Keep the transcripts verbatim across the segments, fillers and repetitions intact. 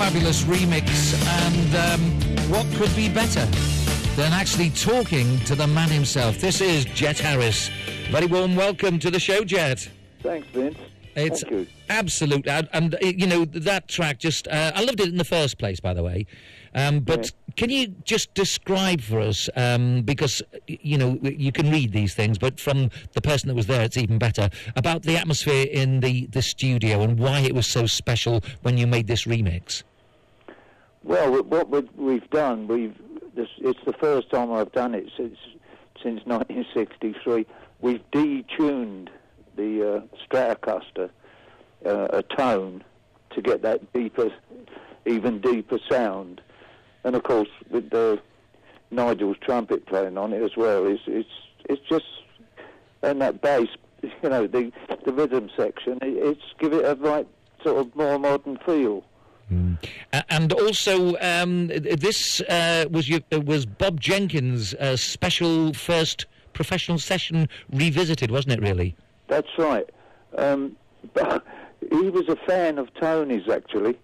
fabulous remix, and um, what could be better than actually talking to the man himself? This is Jet Harris. Very warm welcome to the show, Jet. Thanks, Vince. It's Thank you. Absolute, and, and you know, that track just, uh, I loved it in the first place, by the way, um, but Yeah. can you just describe for us, um, because, you know, you can read these things, but from the person that was there, it's even better, about the atmosphere in the, the studio and why it was so special when you made this remix? Well, what we've done, we've this, it's the first time I've done it since, since nineteen sixty-three. We've detuned the uh, Stratocaster uh, a tone to get that deeper, even deeper sound. And of course, with the Nigel's trumpet playing on it as well, it's it's it's just, and that bass, you know, the the rhythm section, it, it's give it a right sort of more modern feel. Mm. Uh, and also, um, this uh, was your, uh, was Bob Jenkins' uh, special first professional session revisited, wasn't it? Really? That's right. Um, but he was a fan of Tony's, actually.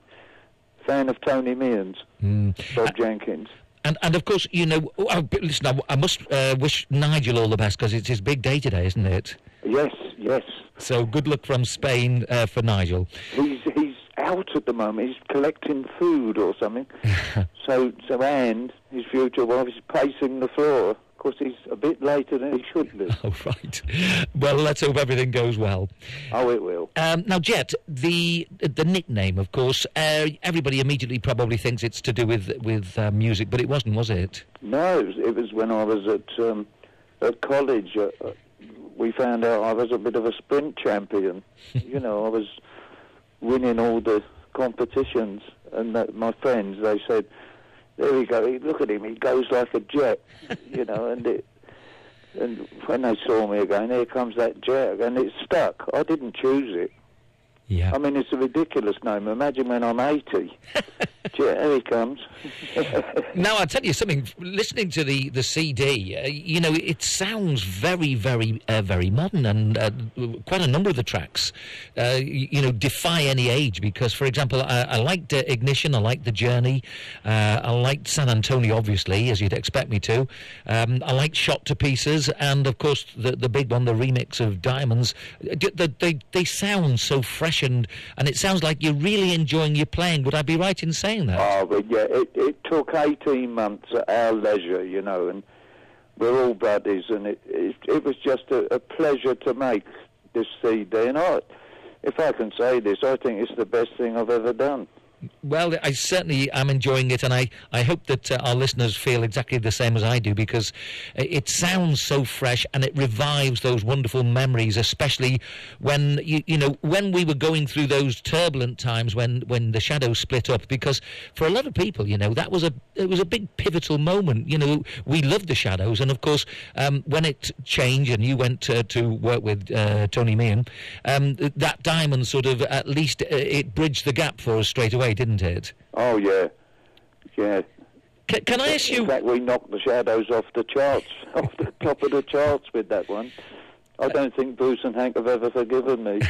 Fan of Tony Meehan's, mm. Bob uh, Jenkins. And, and of course, you know, oh, listen, I, I must uh, wish Nigel all the best, because it's his big day today, isn't it? Yes, yes. So good luck from Spain uh, for Nigel. He's he's out at the moment. He's collecting food or something. so, so and his future wife is pacing the floor. Of course, he's a bit later than he should be. Oh, right. Well, let's hope everything goes well. Oh, it will. Um, now, Jet, the the nickname, of course, uh, everybody immediately probably thinks it's to do with with uh, music, but it wasn't, was it? No, it was, it was when I was at um, at college. Uh, we found out I was a bit of a sprint champion. You know, I was winning all the competitions, and that, my friends, they said, there we go, look at him, he goes like a jet, you know, and it, and when they saw me again, here comes that jet, and it stuck. I didn't choose it. Yeah. I mean, it's a ridiculous name. Imagine when I'm eighty. Jet, here he comes. Now, I'll tell you something, listening to the, the C D, uh, you know, it sounds very, very, uh, very modern, and uh, quite a number of the tracks, uh, you, you know, defy any age, because, for example, I, I liked uh, Ignition, I liked The Journey, uh, I liked San Antonio, obviously, as you'd expect me to, um, I liked Shot to Pieces, and, of course, the, the big one, the remix of Diamonds. They, they, they sound so fresh, and, and it sounds like you're really enjoying your playing. Would I be right in saying that? Oh, but yeah, it, it took eighteen months at our leisure, you know, and we're all buddies, and it it, it was just a, a pleasure to make this C D. And I, if I can say this, I think it's the best thing I've ever done. Well, I certainly am enjoying it, and I, I hope that uh, our listeners feel exactly the same as I do, because it sounds so fresh, and it revives those wonderful memories, especially when, you, you know, when we were going through those turbulent times when, when the Shadows split up, because for a lot of people, you know, that was a it was a big pivotal moment. You know, we loved the Shadows, and of course, um, when it changed and you went uh, to work with uh, Tony Meehan, um, that Diamond sort of, at least, uh, it bridged the gap for us straight away, didn't it? Oh, yeah. Yeah. Can, can I ask you... In fact, we knocked the Shadows off the charts, off the top of the charts with that one. I don't think Bruce and Hank have ever forgiven me.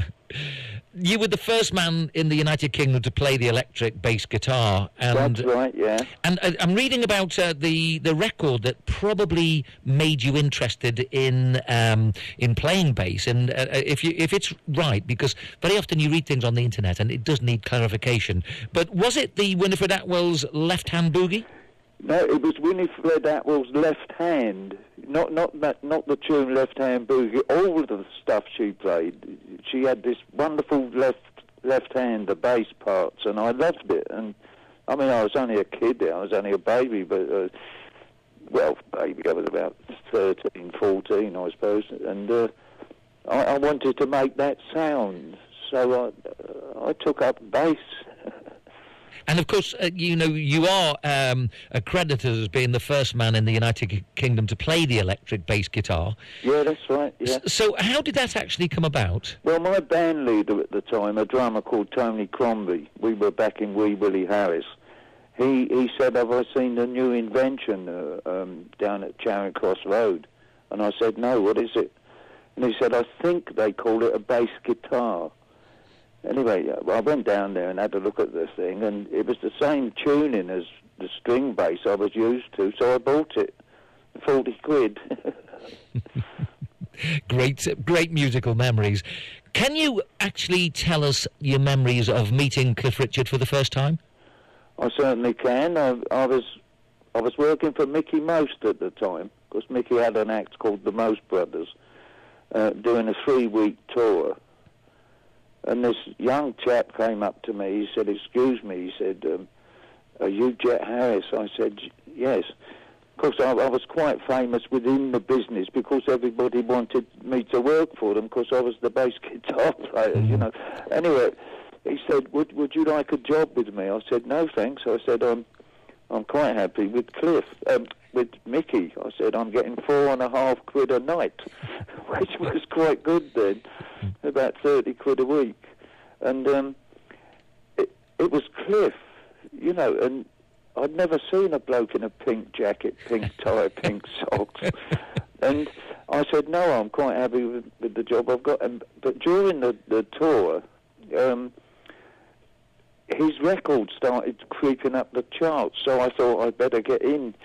You were the first man in the United Kingdom to play the electric bass guitar. And, That's right, yeah. And uh, I'm reading about uh, the, the record that probably made you interested in um, in playing bass. And uh, if you if it's right, because very often you read things on the internet and it does need clarification. But was it the Winifred Atwell's Left Hand Boogie? No, it was Winifred Atwell's Left Hand. Not not that, not the tune Left Hand Boogie. All of the stuff she played, she had this wonderful left left hand, the bass parts, and I loved it. And I mean, I was only a kid then, I was only a baby, but uh, well, baby, I was about thirteen, fourteen, I suppose, and uh, I, I wanted to make that sound, so I uh, I took up bass. And, of course, uh, you know, you are um, accredited as being the first man in the United Kingdom to play the electric bass guitar. Yeah, that's right, yeah. S- so how did that actually come about? Well, my band leader at the time, a drummer called Tony Crombie, we were backing Wee Willie Harris. He he said, have I seen the new invention uh, um, down at Charing Cross Road? And I said, no, what is it? And he said, I think they call it a bass guitar. Anyway, I went down there and had a look at the thing, and it was the same tuning as the string bass I was used to, so I bought it. forty quid. Great, great musical memories. Can you actually tell us your memories of meeting Cliff Richard for the first time? I certainly can. I, I was I was working for Mickey Most at the time, because Mickey had an act called the Most Brothers, uh, doing a three-week tour. And this young chap came up to me. He said, "Excuse me," he said, um, "are you Jet Harris?" I said, "Yes." Of course, I, I was quite famous within the business because everybody wanted me to work for them because I was the bass guitar player, you know. Anyway, he said, would would you like a job with me? I said, "No, thanks." I said, I'm, I'm quite happy with Cliff, um, with Mickey. I said, "I'm getting four and a half quid a night," which was quite good then, about thirty quid a week. And um, it, it was Cliff, you know, and I'd never seen a bloke in a pink jacket, pink tie, pink socks. And I said, "No, I'm quite happy with, with the job I've got." And, but during the, the tour, um, his record started creeping up the charts, so I thought I'd better get in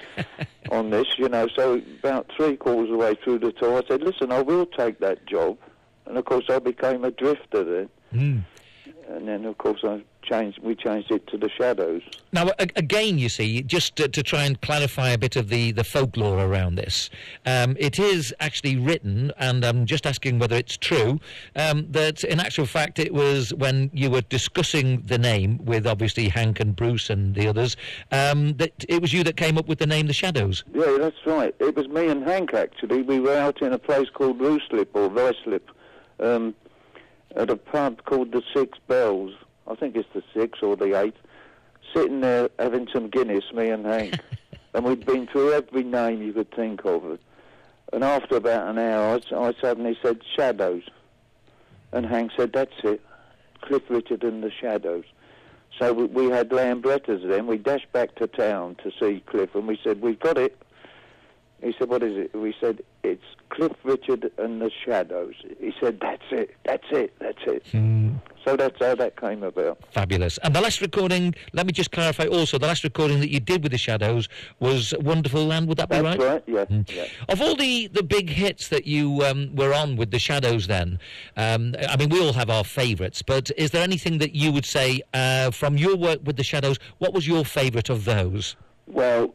on this, you know. So about three quarters of the way through the tour, I said, "Listen, I will take that job." And, of course, I became a drifter then. Mm. And then, of course, I changed. We changed it to the Shadows. Now, a- again, you see, just to, to try and clarify a bit of the, the folklore around this, um, it is actually written, and I'm just asking whether it's true, um, that in actual fact it was when you were discussing the name with obviously Hank and Bruce and the others, um, that it was you that came up with the name The Shadows. Yeah, that's right. It was me and Hank, actually. We were out in a place called Ruislip or Ruislip, um, at a pub called the Six Bells. I think it's the Six or the Eight. Sitting there having some Guinness, me and Hank. And we'd been through every name you could think of. And after about an hour, I, I suddenly said, "Shadows." And Hank said, "That's it. Cliff Richard and the Shadows." So we, we had Lambrettas then. We dashed back to town to see Cliff, and we said, "We've got it." He said, "What is it?" We said, "It's Cliff Richard and the Shadows." He said, "That's it, that's it, that's it." Mm. So that's how that came about. Fabulous. And the last recording, let me just clarify also, the last recording that you did with the Shadows was Wonderful Land, would that be that's right? That's right, yeah, mm. yeah. Of all the, the big hits that you um, were on with the Shadows then, um, I mean, we all have our favourites, but is there anything that you would say uh, from your work with the Shadows, what was your favourite of those? Well,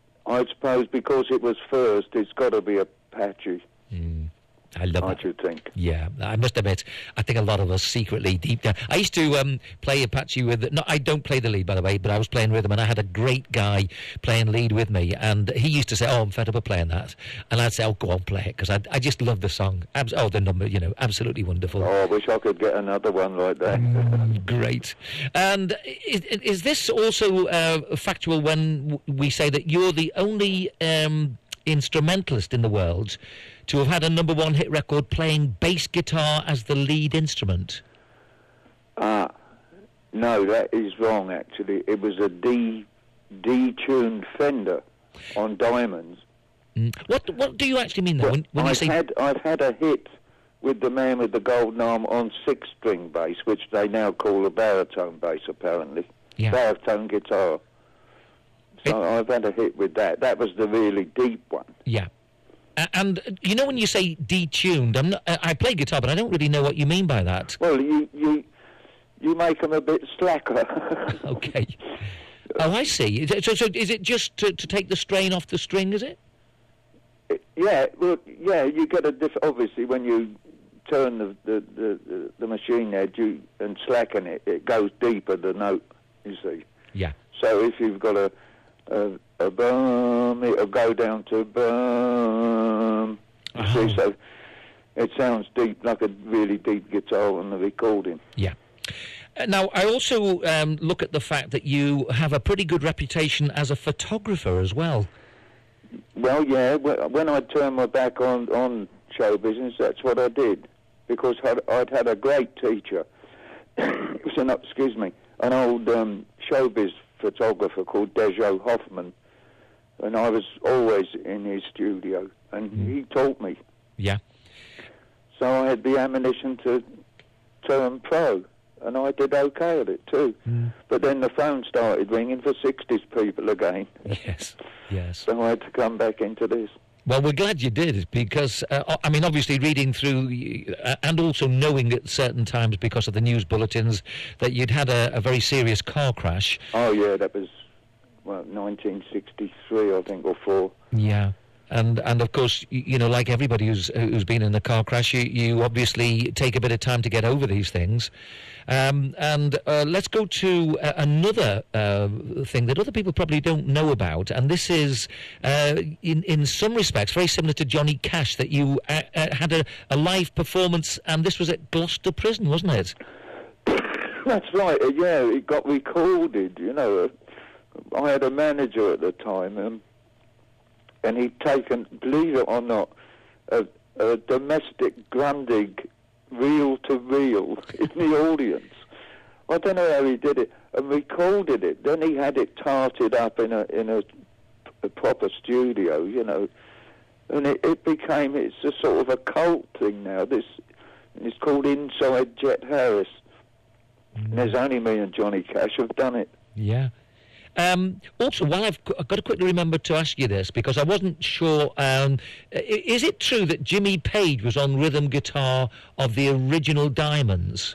I suppose because it was first, it's got to be Apache. Mm. I love I it. should think. Yeah, I must admit, I think a lot of us secretly, deep down. I used to um, play Apache with... No, I don't play the lead, by the way, but I was playing rhythm, and I had a great guy playing lead with me, and he used to say, "Oh, I'm fed up of playing that." And I'd say, "Oh, go on, play it," because I, I just love the song. Abs- oh, the number, you know, absolutely wonderful. Oh, I wish I could get another one like that. Mm, great. And is, is this also uh, factual when we say that you're the only um, instrumentalist in the world to have had a number one hit record playing bass guitar as the lead instrument? Ah, no, that is wrong, actually. It was a D, D-tuned Fender on Diamonds. Mm. What what do you actually mean, though, well, when, when you I've say... Had, I've had a hit with the man with the golden arm on six-string bass, which they now call a baritone bass, apparently. Yeah. Baritone guitar. So it, I've had a hit with that. That was the really deep one. Yeah. Uh, and, uh, you know, when you say detuned, I'm not, uh, I play guitar, but I don't really know what you mean by that. Well, you you, you make them a bit slacker. Okay. Oh, I see. So, so is it just to, to take the strain off the string, is it? it yeah, well, yeah, you get a diff... Obviously, when you turn the, the, the, the, the machine head you, and slacken it, it goes deeper, the note, you see. Yeah. So if you've got a... a A bum, it'll go down to bum. You Oh. see, so it sounds deep, like a really deep guitar on the recording. Yeah. Uh, now, I also um, look at the fact that you have a pretty good reputation as a photographer as well. Well, yeah, wh- when I turned my back on, on show business, that's what I did, because I'd, I'd had a great teacher. It was an, excuse me, an old um, showbiz photographer called Dejo Hoffman, and I was always in his studio, and mm. he taught me. Yeah. So I had the ammunition to turn pro, and I did okay at it too. Mm. But then the phone started ringing for sixties people again. Yes, yes. So I had to come back into this. Well, we're glad you did, because, uh, I mean, obviously reading through, uh, and also knowing at certain times because of the news bulletins that you'd had a, a very serious car crash. Oh, yeah, that was, well, nineteen sixty-three, I think, or four. Yeah. And, and of course, you know, like everybody who's who's been in a car crash, you, you obviously take a bit of time to get over these things. Um, and uh, let's go to uh, another uh, thing that other people probably don't know about, and this is, uh, in in some respects, very similar to Johnny Cash, that you uh, uh, had a, a live performance, and this was at Gloucester Prison, wasn't it? That's right. Uh, yeah, it got recorded. You know, uh, I had a manager at the time, um, and he'd taken, believe it or not, a, a domestic Grundig reel to reel in the audience. I don't know how he did it, and recorded it. Then he had it tarted up in a in a, a proper studio, you know, and it, it became, it's a sort of a cult thing now. This, it's called Inside Jet Harris. Mm. And there's only me and Johnny Cash have done it. Yeah. Um, also, while I've, I've got to quickly remember to ask you this, because I wasn't sure, um, is it true that Jimmy Page was on rhythm guitar of the original Diamonds?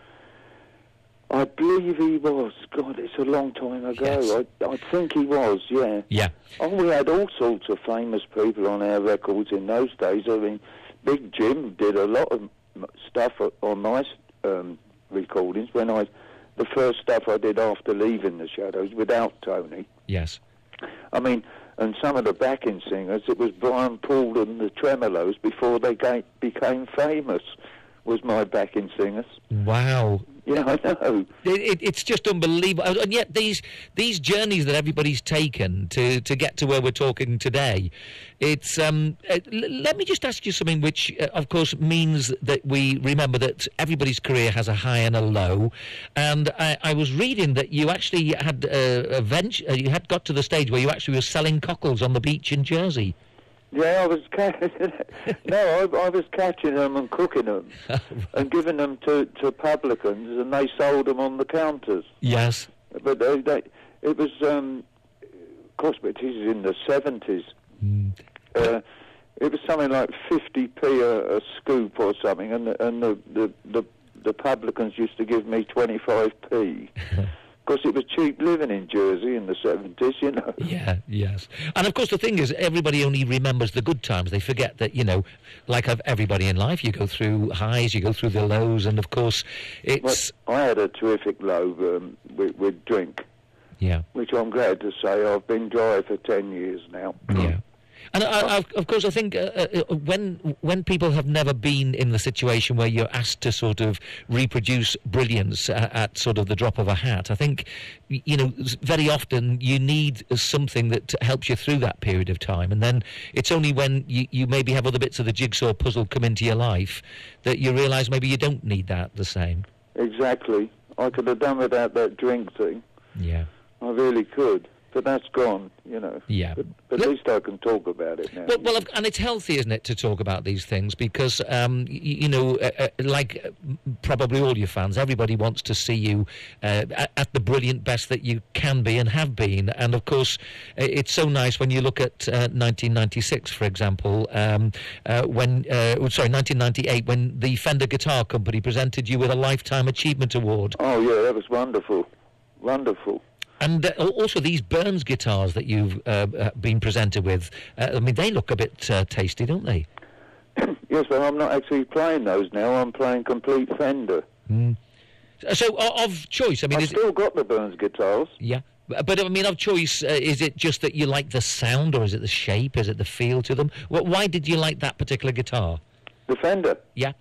I believe he was. God, it's a long time ago. Yes. I, I think he was, yeah. Yeah. Oh, we had all sorts of famous people on our records in those days. I mean, Big Jim did a lot of stuff on my um, recordings when I... The first stuff I did after leaving the Shadows without Tony. Yes. I mean, and some of the backing singers, it was Brian Poole and the Tremolos before they ga- became famous, was my backing singers. Wow. Yeah, I know. It, it, it's just unbelievable. And yet these these journeys that everybody's taken to, to get to where we're talking today, it's... Um, uh, l- let me just ask you something which, uh, of course, means that we remember that everybody's career has a high and a low. And I, I was reading that you actually had uh, a vent- uh, you had got to the stage where you actually were selling cockles on the beach in Jersey. Yeah, I was catching. no, I, I was catching them and cooking them, and giving them to, to publicans, and they sold them on the counters. Yes, but they, they, it was, um, of course, but this is in the seventies. Mm. Uh, it was something like fifty p a, a scoop or something, and the, and the, the, the, the publicans used to give me twenty-five p. Because it was cheap living in Jersey in the seventies, you know. Yeah, yes. And, of course, the thing is, everybody only remembers the good times. They forget that, you know, like everybody in life, you go through highs, you go through the lows, and, of course, it's... Well, I had a terrific low um, with, with drink. Yeah. Which I'm glad to say I've been dry for ten years now. Yeah. And I, I, of course, I think uh, uh, when when people have never been in the situation where you're asked to sort of reproduce brilliance at, at sort of the drop of a hat, I think, you know, very often you need something that helps you through that period of time. And then it's only when you, you maybe have other bits of the jigsaw puzzle come into your life that you realise maybe you don't need that the same. Exactly. I could have done without that drink thing. Yeah. I really could. But that's gone, you know. Yeah. But, but at least I can talk about it now. Well, well, and it's healthy, isn't it, to talk about these things? Because, um, you, you know, uh, uh, like uh, probably all your fans, everybody wants to see you uh, at, at the brilliant best that you can be and have been. And, of course, it's so nice when you look at uh, nineteen ninety-six, for example, um, uh, when, uh, sorry, nineteen ninety-eight, when the Fender Guitar Company presented you with a Lifetime Achievement Award. Oh, yeah, that was wonderful. Wonderful. And uh, also these Burns guitars that you've uh, been presented with, uh, I mean, they look a bit uh, tasty, don't they? Yes, but I'm not actually playing those now. I'm playing complete Fender. Mm. So, of choice, I mean... I've is still it... got the Burns guitars. Yeah. But, I mean, of choice, uh, is it just that you like the sound, or is it the shape, is it the feel to them? Well, why did you like that particular guitar? The Fender? Yeah.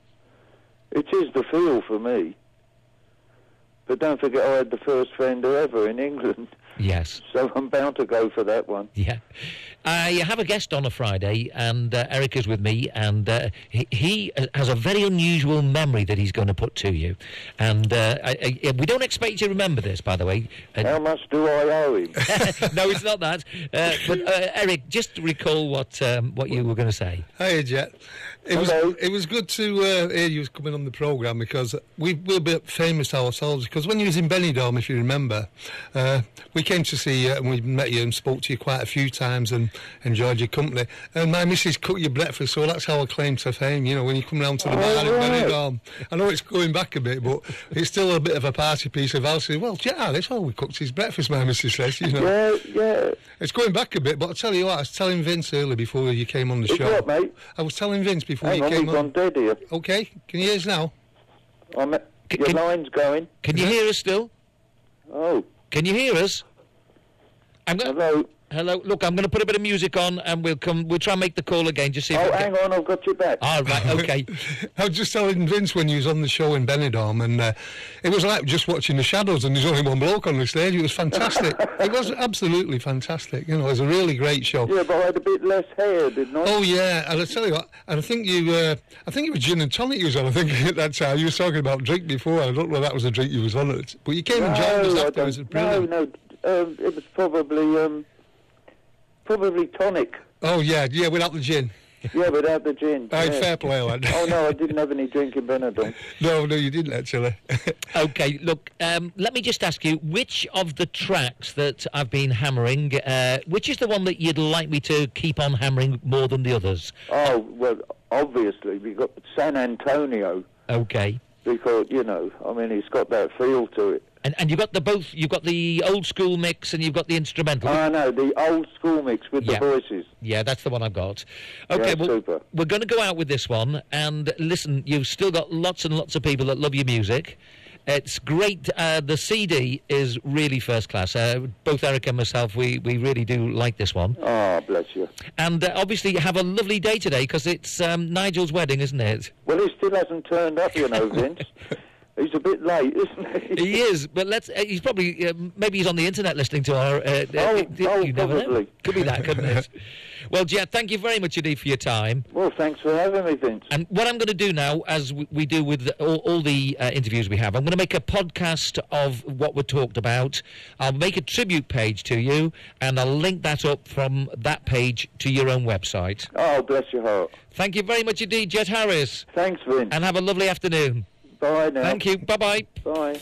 It is the feel for me. But don't forget, I had the first Fender ever in England. Yes. So I'm bound to go for that one. Yeah. I have a guest on a Friday, and uh, Eric is with me, and uh, he, he has a very unusual memory that he's going to put to you. And uh, I, I, we don't expect you to remember this, by the way. Uh, How much do I owe him? No, it's not that. Uh, but, uh, Eric, just recall what um, what you were going to say. Hiya, Jet. It was Hello. it was good to uh, hear you coming on the programme, because we we're a bit famous ourselves, because when you was in Benidorm, if you remember, uh, we came to see you and we met you and spoke to you quite a few times and enjoyed your company. And my missus cooked your breakfast, so that's our claim to fame, you know, when you come round to the Oh, bar in right. Benidorm. I know it's going back a bit, but it's still a bit of a party piece of ours. Well, Jet Harris, oh, we cooked his breakfast, my missus says, you know. Yeah, yeah. It's going back a bit, but I'll tell you what, I was telling Vince earlier before you came on the It's show. what, mate? I was telling Vince before Hang you on, came we've on. gone dead here. Okay, can you hear us now? I'm, C- your can- line's going. Can you hear us still? Oh, Can you hear us? I'm going. hello. Hello. Look, I'm going to put a bit of music on, and we'll come. We'll try and make the call again. Just see. If Oh, we can hang get... on, I've got you back. Oh, right. Okay. I was just telling Vince when he was on the show in Benidorm, and uh, it was like just watching the shadows, and there's only one bloke on the stage. It was fantastic. It was absolutely fantastic. You know, it was a really great show. Yeah, but I had a bit less hair, didn't I? Oh yeah, and I tell you what, and I think you, uh, I think it was gin and tonic you was on. I think at that time you were talking about drink before. I don't know if that was a drink you was on, it, but you came and joined us I afterwards. don't- It was brilliant. No, no, um, it was probably, um, probably tonic. Oh yeah, yeah, without the gin. Yeah, without the gin. Aye, yeah. fair play, lad. Oh no, I didn't have any drink in Benidorm. no, no, you didn't actually. Okay, look, um, let me just ask you, which of the tracks that I've been hammering, uh, which is the one that you'd like me to keep on hammering more than the others? Oh well, obviously we got San Antonio Okay. because you know, I mean, it's got that feel to it. And and you've got the both, you've got the old school mix and you've got the instrumental. I know the old school mix with Yeah. the voices. Yeah, that's the one I've got. Okay, Yeah, well, super. we're going to go out with this one. And listen, you've still got lots and lots of people that love your music. It's great. Uh, the C D is really first class. Uh, both Eric and myself, we, we really do like this one. Oh, bless you. And uh, obviously, you have a lovely day today because it's um, Nigel's wedding, isn't it? Well, he still hasn't turned up, you know, Vince. He's a bit late, isn't he? He is, but let's. Uh, he's probably uh, maybe he's on the internet listening to our. Uh, Oh, uh, oh, you never know. probably. Could be that, couldn't it? Well, Jet, thank you very much indeed for your time. Well, thanks for having me, Vince. And what I'm going to do now, as we, we do with all, all the uh, interviews we have, I'm going to make a podcast of what we talked about. I'll make a tribute page to you, and I'll link that up from that page to your own website. Oh, bless your heart. Thank you very much indeed, Jet Harris, Thanks, Vince. and have a lovely afternoon. Bye now. Thank you. Bye-bye. Bye.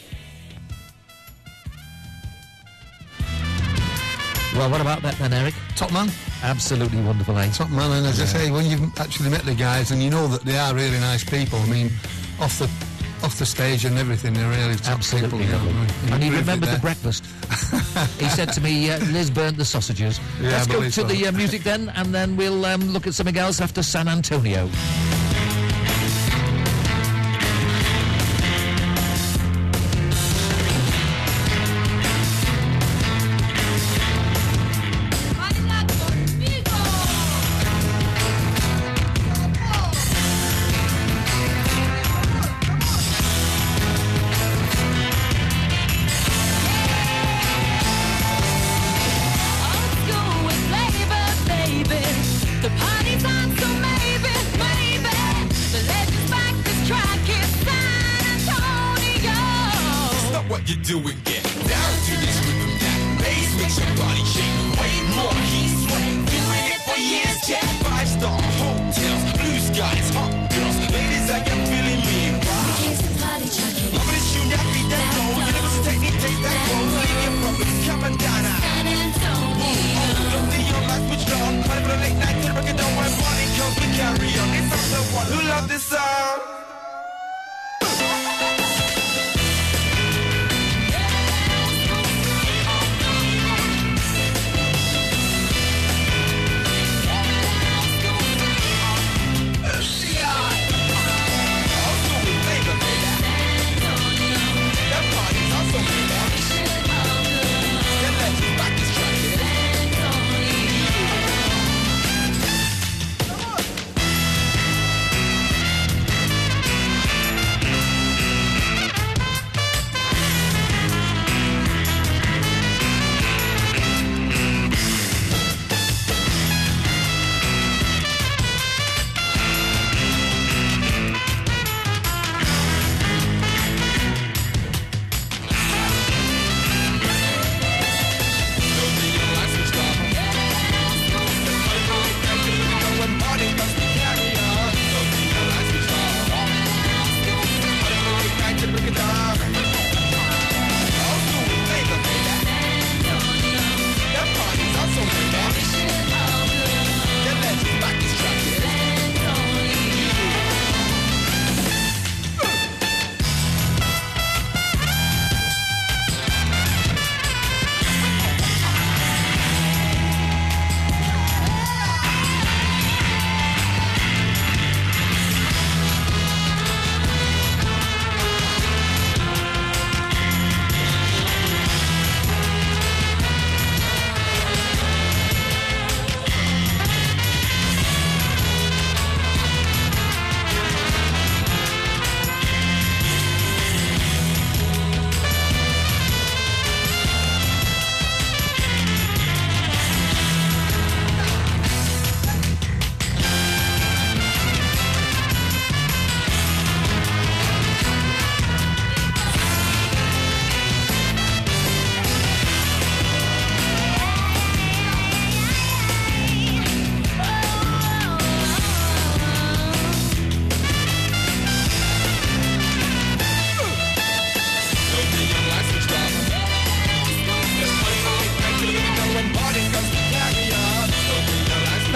Well, what about that then, Eric? Top man. Absolutely wonderful, eh? Top man, and as I say, when you've actually met the guys and you know that they are really nice people, I mean, off the off the stage and everything, they're really top Absolutely people. You know, lovely. what I mean? And he You proved it remembered the there. breakfast. He said to me, uh, Liz burnt the sausages. Yeah, Let's I go believe to so. the uh, music then, and then we'll um, look at something else after San Antonio. The party's on, so maybe, maybe the legends back this track is San Antonio. Stop what you're doing, get down to this rhythm. That bass makes your body shake. Way more heat sweat. Doing it for years, jet. Five star hotels, blue skies, hot girls. Ladies, I am feeling me. Wow. I'm gonna shoot that beat that go. You never take me, take that go. Leave your problems, come and down now. San Antonio. Don't leave your life switched on. Party for the late night till break it down. When party comes, we carry on. If I'm the one who love this song.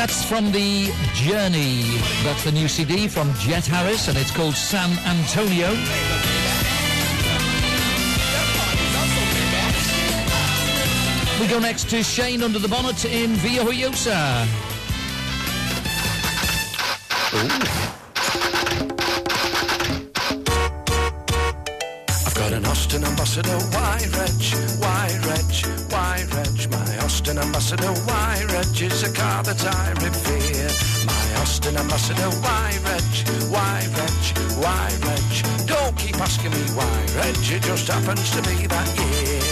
That's from The Journey. That's the new C D from Jet Harris, and it's called San Antonio. We go next to Shane under the bonnet in Villajoyosa. I've got an Austin Ambassador, why reg, why reg, why reg. My Austin Ambassador, why reg is a car that I revere. My Austin Ambassador, why reg, why reg, why reg. Don't keep asking me why reg, it just happens to be that year.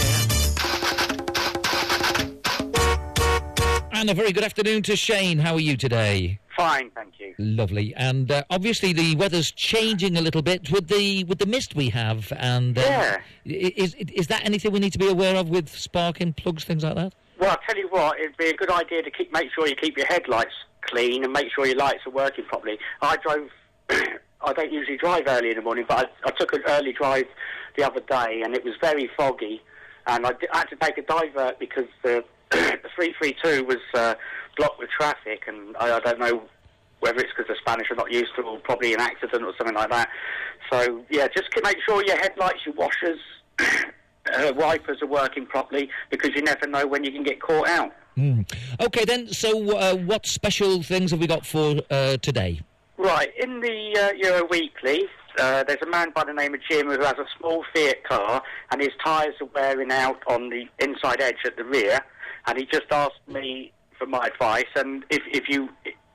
And a very good afternoon to Shane. How are you today? Fine, thank you. Lovely. And uh, obviously the weather's changing a little bit with the with the mist we have. And uh, Yeah. i- is is that anything we need to be aware of with sparking plugs, things like that? Well, I'll tell you what, it'd be a good idea to keep make sure you keep your headlights clean and make sure your lights are working properly. I drove, I don't usually drive early in the morning, but I, I took an early drive the other day and it was very foggy. And I, d- I had to take a divert because the, the three three two was uh, blocked with traffic, and I, I don't know whether it's because the Spanish are not used to it or probably an accident or something like that. So, yeah, just ke- make sure your headlights, your washers, uh, wipers are working properly, because you never know when you can get caught out. Mm. Okay, then. So, uh, what special things have we got for uh, today? Right, in the uh, Euro Weekly, uh, there's a man by the name of Jim who has a small Fiat car, and his tyres are wearing out on the inside edge at the rear, and he just asked me for my advice, and if, if you...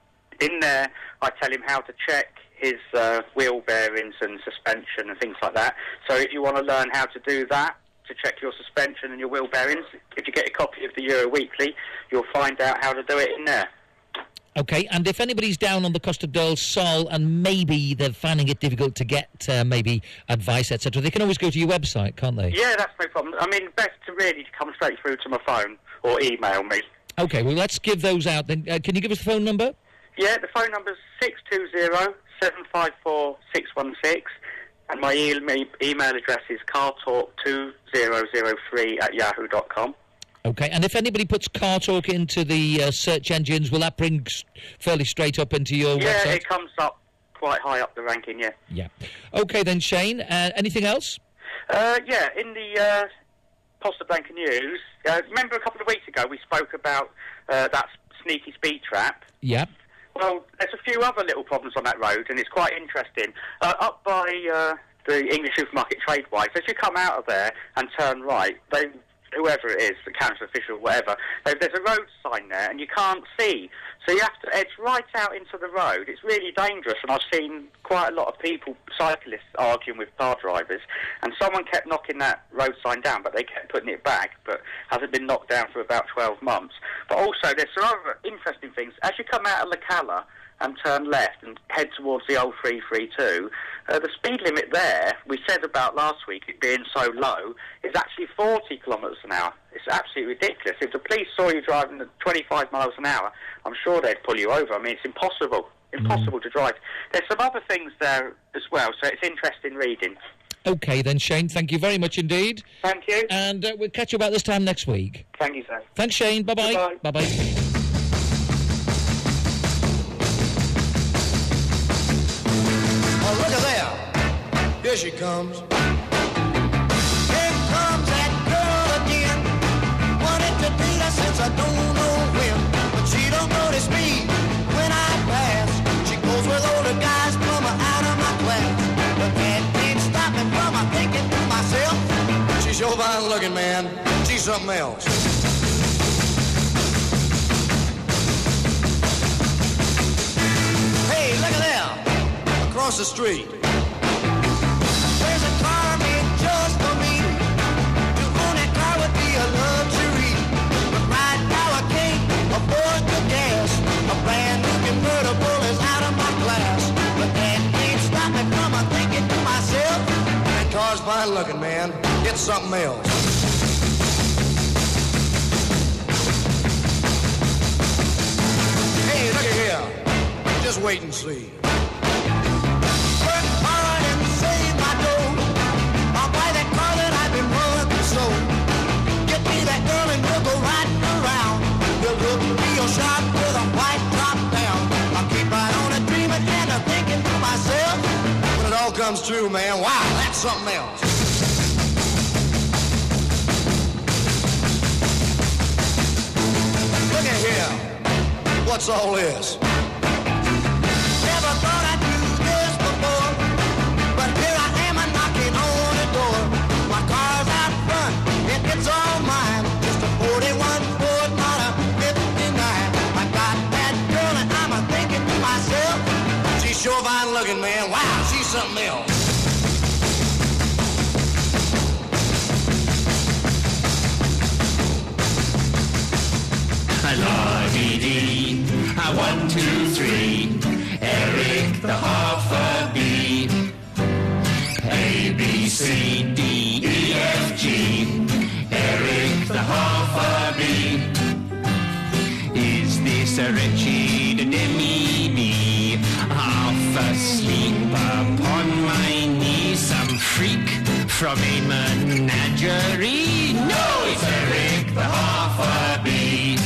In there, I tell him how to check his uh, wheel bearings and suspension and things like that. So if you want to learn how to do that, to check your suspension and your wheel bearings, if you get a copy of the Euro Weekly, you'll find out how to do it in there. Okay, and if anybody's down on the Costa del Sol and maybe they're finding it difficult to get uh, maybe advice, et cetera, they can always go to your website, can't they? Yeah, that's no problem. I mean, best to really come straight through to my phone or email me. Okay, well, let's give those out then. Uh, can you give us the phone number? Yeah, the phone number's six two zero, seven five four, six one six, and my e- me- email address is cartalk two thousand three at yahoo dot com. Okay, and if anybody puts Car Talk into the uh, search engines, will that bring s- fairly straight up into your Yeah, website? it comes up quite high up the ranking, yeah. Yeah. Okay, then, Shane, uh, anything else? Uh, yeah, in the uh, Costa Blanca News, uh, remember a couple of weeks ago we spoke about uh, that sneaky speed trap? Yeah. Well, there's a few other little problems on that road, and it's quite interesting. Uh, up by uh, the English supermarket Tradewise, as you come out of there and turn right, they, whoever it is, the council official, whatever, there- there's a road sign there, and you can't see. So you have to edge right out into the road. It's really dangerous, and I've seen quite a lot of people, cyclists, arguing with car drivers, and someone kept knocking that road sign down, but they kept putting it back, but hasn't been knocked down for about twelve months. But also, there's some other interesting things. As you come out of La Cala and turn left and head towards the old three three two, uh, the speed limit there, we said about last week it being so low, is actually forty kilometres an hour. It's absolutely ridiculous. If the police saw you driving at twenty-five miles an hour, I'm sure they'd pull you over. I mean, it's impossible. Impossible to drive. There's some other things there as well, so it's interesting reading. Okay, then, Shane, thank you very much indeed. Thank you. And uh, we'll catch you about this time next week. Thank you, sir. Thanks, Shane. Bye-bye. Goodbye. Bye-bye. Oh, look at there. Here she comes. Here comes that girl again. Wanted to date her since I don't know when. But she don't notice me when I pass. She goes with older guys, plumber out of my class. But that can't stop me from my thinking to myself. She's sure fine looking, man. She's something else. Hey, look at there. Across the street. There's a car made just for me. To own that car would be a luxury. But right now I can't afford the gas. A brand new convertible is out of my class. But that can't stop me from a thinking to myself. That car's fine looking, man. It's something else. Hey, look at here. Just wait and see. Work hard and save my dough. I'll buy that car that I've been working so. Get me that girl and we'll go riding around. We'll look real sharp with a white top comes true, man. Wow, that's something else. Look at here. What's all this? Never thought I'd do this before, but here I am a knocking on the door. My car's out front, and it's all mine. Just a forty-one Ford, not a fifty-nine. I got that girl, and I'm a thinking to myself, she's sure fine looking, man. Wow, she's something else. La-dee-dee, a one, two, three, Eric the half a B, A, B, C, D, E, F, G, Eric the half a B. Is this a Richie the demi-me, half asleep upon my knee, some freak from a menagerie? No, it's Eric the half a B.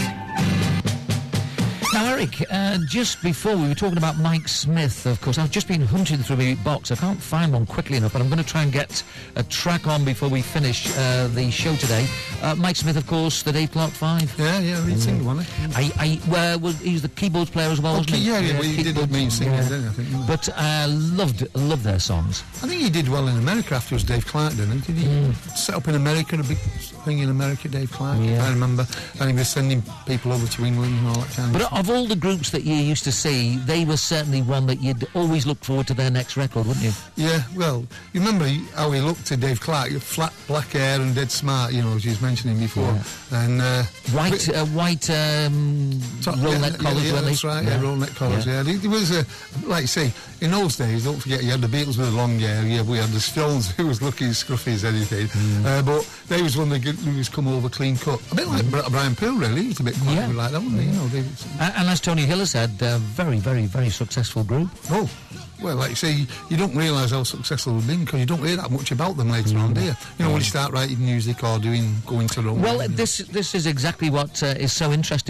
Now, Eric, uh, just before we were talking about Mike Smith, of course, I've just been hunting through my box. I can't find one quickly enough, but I'm going to try and get a track on before we finish uh, the show today. Uh, Mike Smith, of course, the Dave Clark Five. Yeah, yeah, he'd sing one. I, I, well, well, he was the keyboards player as well, wasn't he? Yeah, yeah, well, he did mean singing, yeah. didn't he, I think. Yeah. But I uh, loved, loved their songs. I think he did well in America afterwards, Dave Clark, didn't he? Did he mm. set up in America, a big thing in America, Dave Clark? Yeah. I remember. And he was sending people over to England and all that kind but of stuff. But of all the groups that you used to see, they were certainly one that you'd always look forward to their next record, wouldn't you? Yeah, well, you remember how he looked to Dave Clark, flat black hair and dead smart, you know, as you was mentioning before. Yeah. And uh, white, uh, white um, top, roll yeah, neck collars, yeah, yeah, weren't that's they? right, yeah, yeah. roll neck collars, yeah. yeah. It, it was, uh, like you say, in those days, don't forget, you had the Beatles with the long hair, yeah, we had the Stones who was looking scruffy as anything, mm. uh, but they was one that was come over clean cut. A bit like mm. Brian Poole, really, he was a bit quite yeah. like that, wasn't he? You know, they, and, and as Tony Hill has said, uh, very, very, very successful group. Oh, well, like you say, you don't realise how successful they've been because you don't hear that much about them later mm. on, do you? You know, when you start writing music or doing going to Rome. Well, this, this is exactly what uh, is so interesting.